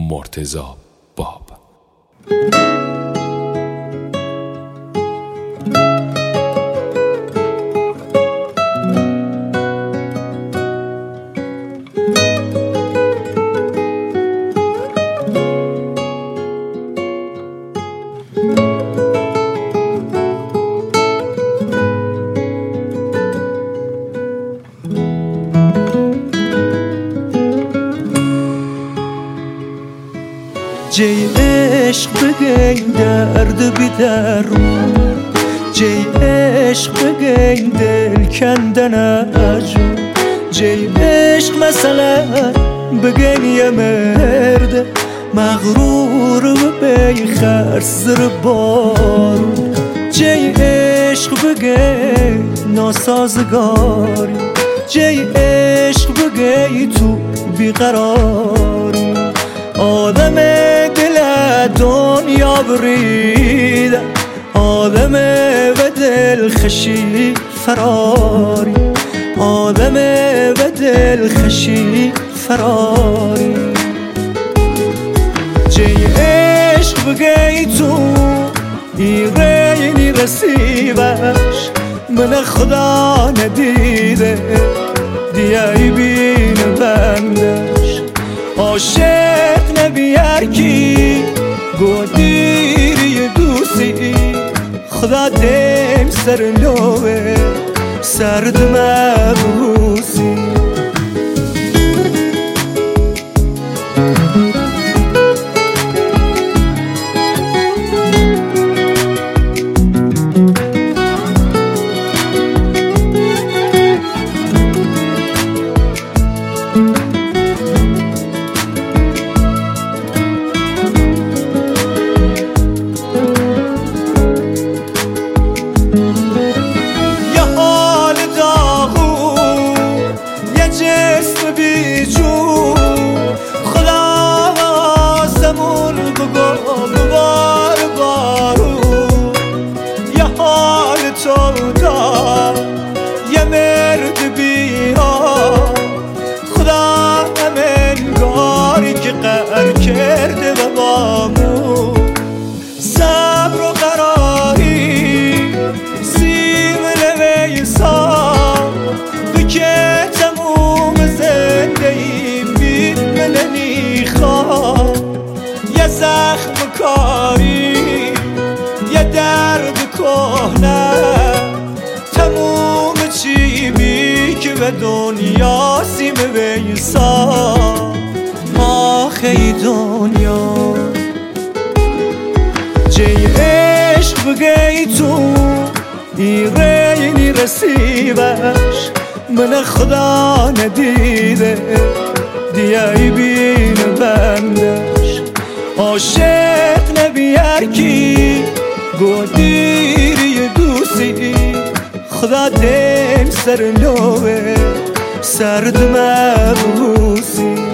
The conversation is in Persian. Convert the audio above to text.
مرتضی باب. جی عشق بگین درد بی درمون، جی عشق بگین دل کندن اجون، جی عشق مثلا بگین یه مرد مغرور و بی خرس زر بارون، جی عشق بگین ناسازگاری، جی عشق بگین تو بیقراری، آدم دل دنیا بریده، آدم و دل خشی فراری، آدم و دل خشی فراری، جی عشق بگی تو ایرینی رسیبش من خدا ندیده، دیایی بین بندش عاشق نبیار کی گودیری دوستی، خدا دیم سر لوه سرد مبوسی. یه مرد بیا خدا امنگاری که قهر کرده و بامو صبر و قراری سیم لوه سام که تموم زنده ایم بی مننی خواه، یه زخم کاری یه درد کهنه تموم چی بی که به دنیا سیم ویسا آخی دنیا، جی عشق بگی تو ایرینی رسیبش من خدا ندیده، دیایی بین بندش عاشق نبیار کی گودیری دوستی، خدا دیم سر لوه سرد مبوسی.